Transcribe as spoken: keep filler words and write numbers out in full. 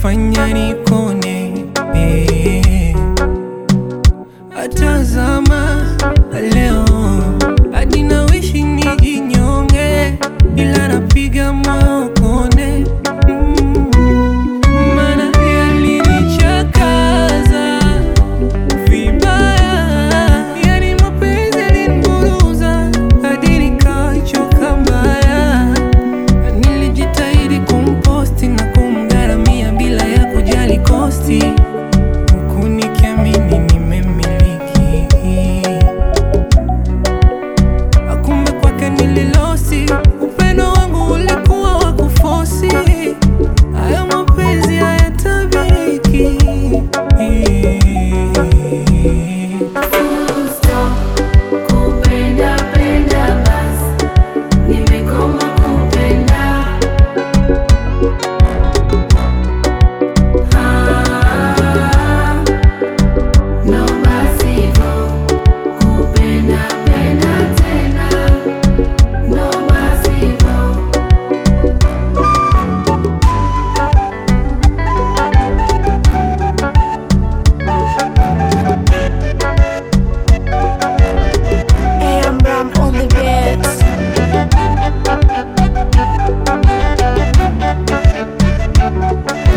fanya nikone, eh. Atazama leo hadi nawishi nijinyonge, ila napiga moyo konde. mm. Mana yalinichakaza vibaya, yani mapenzi yaliniguruza hadi nikachoka mbaya. Nilijitahidi kumposti na kumgaramia bila ya kujali kosti, huku nikiamini nimemiliki. Akumbe kwake nililosi, upendo wangu ulikuwa wa kufosi. Haya mapenzi hayatabiriki. Full stop, kupenda penda bas, nimekoma kupenda. Ah, no basivo, kupenda penda tena. No basivo. Hey, I'm Ram on the beats.